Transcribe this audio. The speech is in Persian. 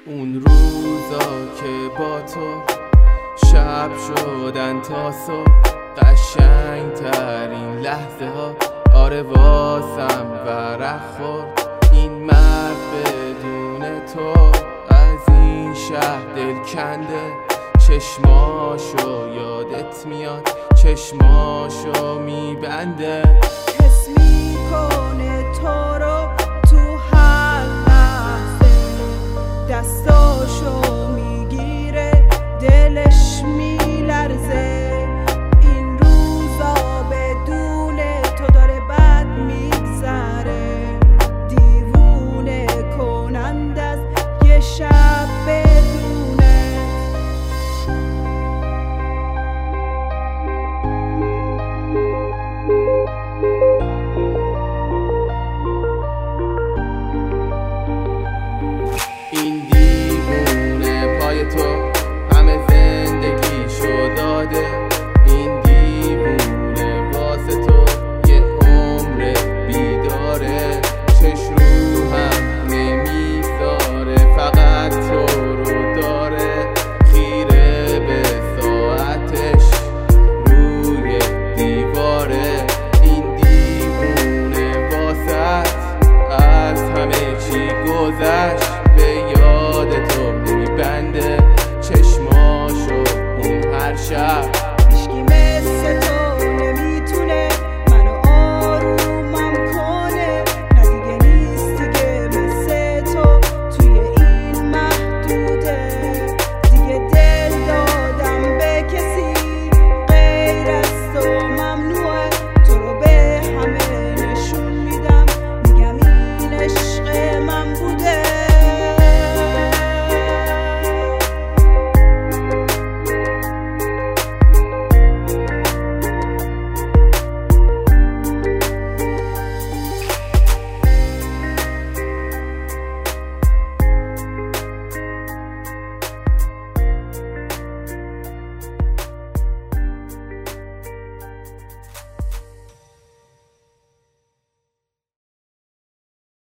اون روزا که با تو شب شدن تا صبح، قشنگ ترین لحظه ها آره واسم ورق خورد. این مرد بدون تو از این شهر دل کنده، چشماشو یادت میاد، چشماشو میبنده. حس میکنه تو رو تو هر لحظه، دستاشو